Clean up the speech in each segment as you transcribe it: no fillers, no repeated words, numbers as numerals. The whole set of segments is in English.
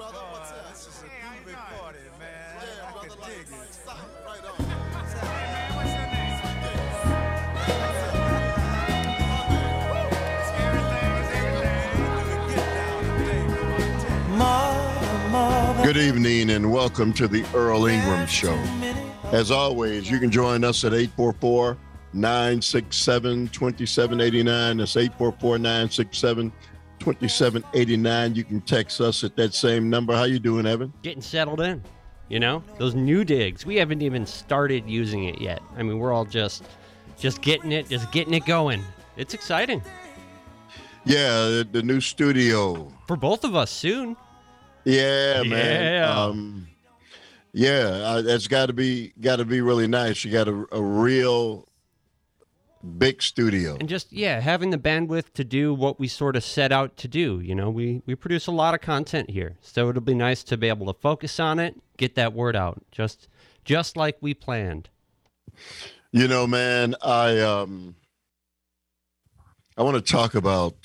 brother. What's up? This is a Hey, how you groovy doing? party, man. Yeah, I brother, can like, dig like it. solid, right on. Hey, Man, what's your name? Good evening and welcome to the Earl Ingram Show. As always, you can join us at 844-967-2789. That's 844-967-2789. You can text us at that same number. How you doing, Evan? Getting settled in. You know, those new digs. We haven't even started using it yet. I mean, we're all just getting it going. It's exciting. Yeah, the new studio. For both of us soon. Yeah, Yeah. man. That's got to be really nice. You got a real big studio. And just, having the bandwidth to do what we sort of set out to do. You know, we produce a lot of content here. So it'll be nice to be able to focus on it, get that word out, just like we planned. You know, man, I want to talk about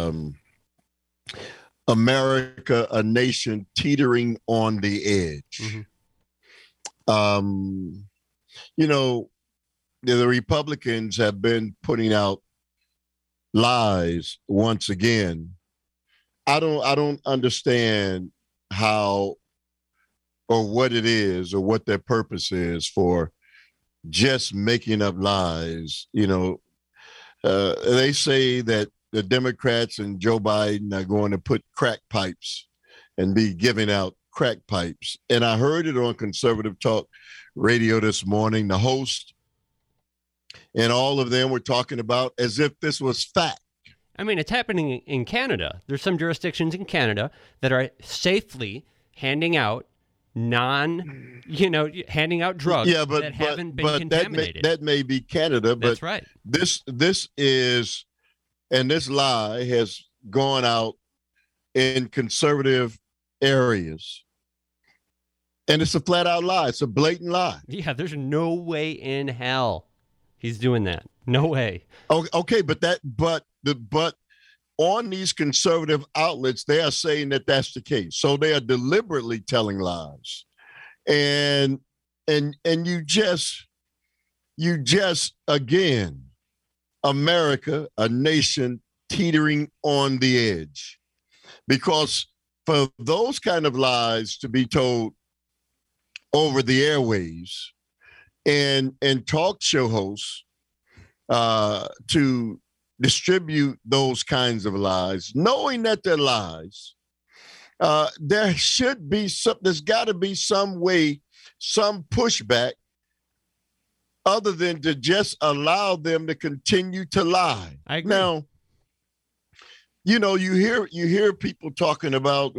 America, a nation teetering on the edge. Mm-hmm. You know, the Republicans have been putting out lies once again. I don't understand how or what it is or what their purpose is for just making up lies. You know, they say that the Democrats and Joe Biden are going to put crack pipes and be giving out crack pipes. And I heard it on Conservative Talk Radio this morning. The host and all of them were talking about as if this was fact. I mean, it's happening in Canada. There's some jurisdictions in Canada that are safely handing out handing out drugs that haven't been contaminated. That may be Canada, but that's right. This is, and this lie has gone out in conservative areas. And it's a flat out lie. It's a blatant lie. Yeah, there's no way in hell he's doing that. No way. Okay, but on these conservative outlets, they are saying that that's the case. So they are deliberately telling lies. And you just again, America, a nation teetering on the edge. Because for those kind of lies to be told over the airwaves and talk show hosts to distribute those kinds of lies, knowing that they're lies, there's got to be some way, some pushback other than to just allow them to continue to lie. I agree. Now, you know, you hear people talking about,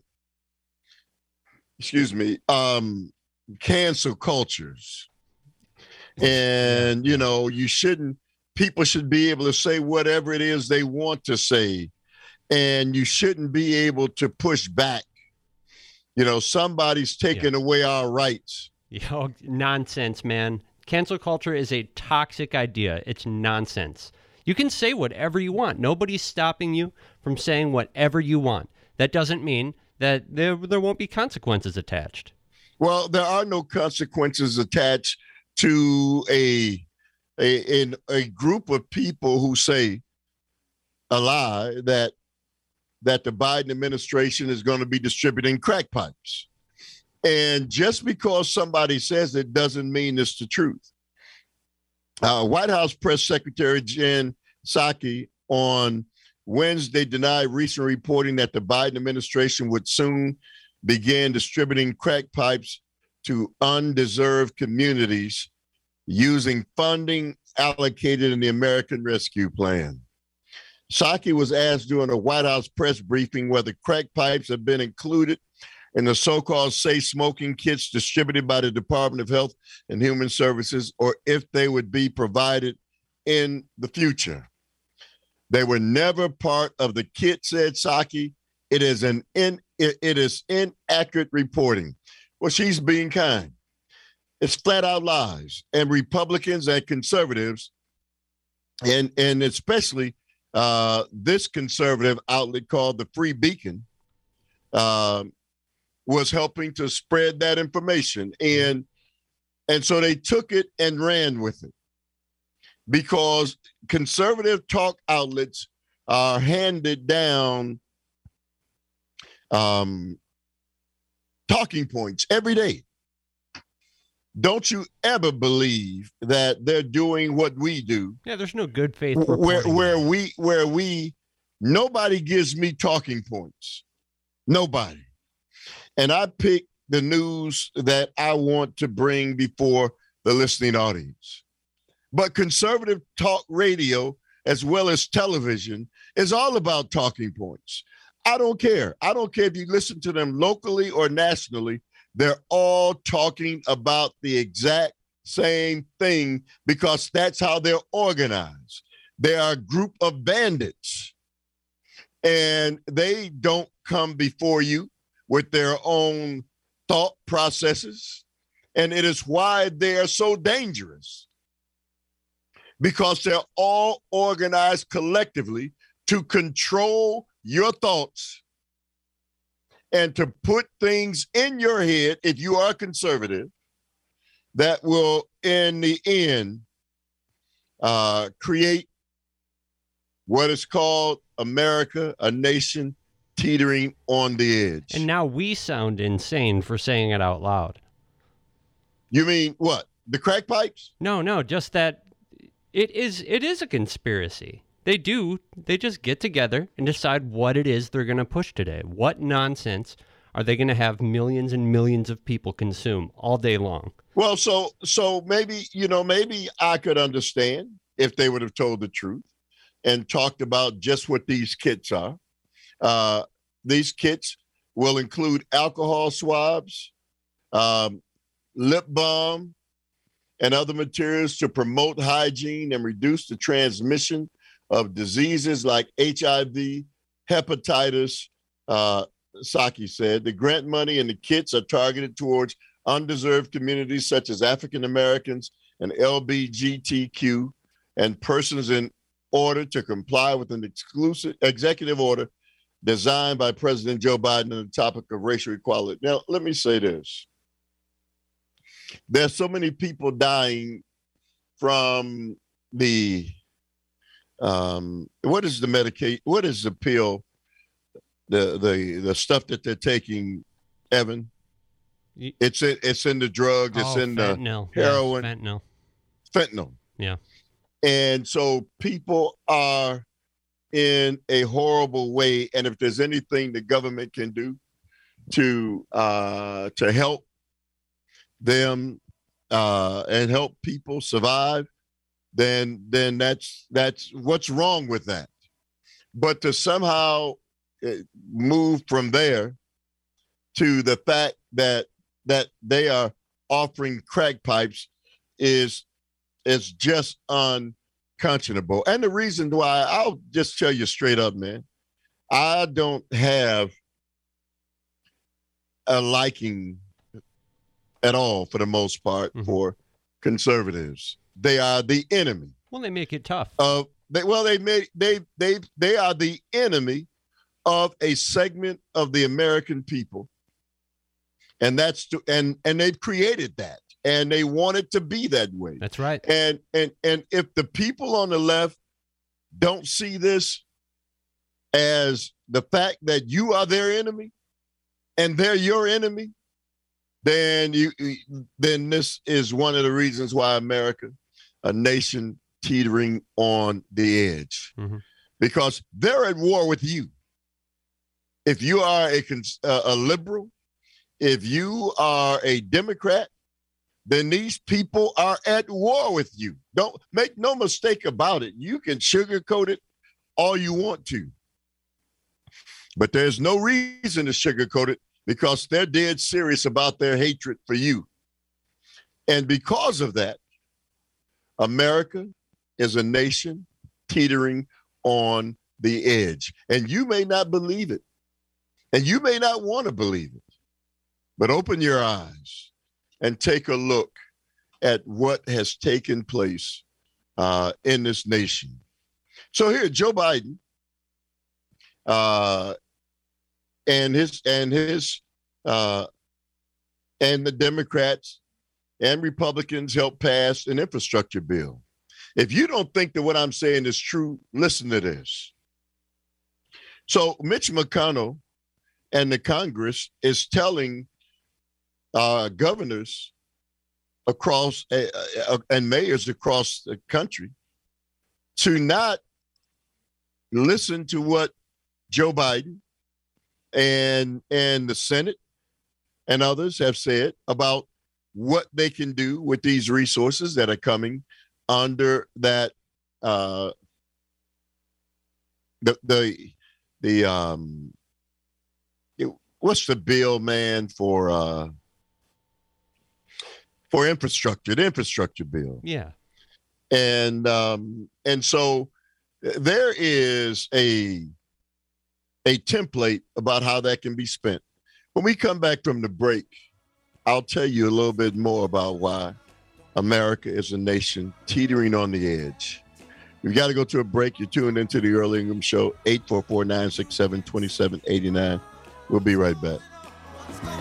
cancel cultures. And, you know, people should be able to say whatever it is they want to say. And you shouldn't be able to push back. You know, somebody's taking away our rights. Nonsense, man. Cancel culture is a toxic idea. It's nonsense. You can say whatever you want. Nobody's stopping you from saying whatever you want. That doesn't mean that there won't be consequences attached. Well, there are no consequences attached to a group of people who say a lie that the Biden administration is going to be distributing crack pipes. And just because somebody says it doesn't mean it's the truth. White House Press Secretary Jen Psaki on Wednesday denied recent reporting that the Biden administration would soon begin distributing crack pipes to undeserved communities using funding allocated in the American Rescue Plan. Psaki was asked during a White House press briefing whether crack pipes have been included in the so-called safe smoking kits distributed by the Department of Health and Human Services, or if they would be provided in the future. They were never part of the kit, said Psaki. It is inaccurate reporting. Well, she's being kind. It's flat out lies. And Republicans and conservatives, and especially this conservative outlet called the Free Beacon, was helping to spread that information. And so they took it and ran with it because conservative talk outlets are handed down talking points every day. Don't you ever believe that they're doing what we do? Yeah, there's no good faith where we nobody gives me talking points. Nobody. And I pick the news that I want to bring before the listening audience. But conservative talk radio, as well as television, is all about talking points. I don't care. I don't care if you listen to them locally or nationally. They're all talking about the exact same thing because that's how they're organized. They are a group of bandits, and they don't come before you with their own thought processes. And it is why they are so dangerous, because they're all organized collectively to control your thoughts and to put things in your head, if you are conservative, that will, in the end, create what is called America, a nation teetering on the edge. And now we sound insane for saying it out loud. You mean what? The crack pipes? No, just that it is a conspiracy. They just get together and decide what it is they're going to push today. What nonsense are they going to have millions and millions of people consume all day long? Well, so maybe I could understand if they would have told the truth and talked about just what these kits are. These kits will include alcohol swabs, lip balm, and other materials to promote hygiene and reduce the transmission of diseases like HIV, hepatitis, Psaki said. The grant money and the kits are targeted towards undeserved communities such as African Americans and LGBTQ and persons in order to comply with an exclusive executive order designed by President Joe Biden on the topic of racial equality. Now, let me say this. There's so many people dying from the what is the medication? What is the pill? The stuff that they're taking, Evan? It's in the drugs. It's in fentanyl. the heroin. Yeah, fentanyl. Yeah. And so people are in a horrible way. And if there's anything the government can do to help them and help people survive, then that's what's wrong with that. But to somehow move from there to the fact that they are offering crack pipes is just unconscionable. And the reason why, I'll just tell you straight up, man, I don't have a liking at all, for the most part, for conservatives. They are the enemy. Well, they make it tough. They are the enemy of a segment of the American people, and and they've created that, and they want it to be that way. That's right. And if the people on the left don't see this as the fact that you are their enemy, and they're your enemy, then this is one of the reasons why America, a nation teetering on the edge, because they're at war with you. If you are a liberal, if you are a Democrat, then these people are at war with you. Don't make no mistake about it. You can sugarcoat it all you want to, but there's no reason to sugarcoat it, because they're dead serious about their hatred for you. And because of that, America is a nation teetering on the edge. And you may not believe it, and you may not want to believe it, but open your eyes and take a look at what has taken place in this nation. So here, Joe Biden and his uh, and the Democrats and Republicans helped pass an infrastructure bill. If you don't think that what I'm saying is true, listen to this. So Mitch McConnell and the Congress is telling governors across and mayors across the country to not listen to what Joe Biden and the Senate and others have said about what they can do with these resources that are coming under that what's the bill, man, for infrastructure, the infrastructure bill. Yeah. And so there is a template about how that can be spent. When we come back from the break, I'll tell you a little bit more about why America is a nation teetering on the edge. We've got to go to a break. You're tuned into the Earl Ingram Show, 844-967-2789. We'll be right back.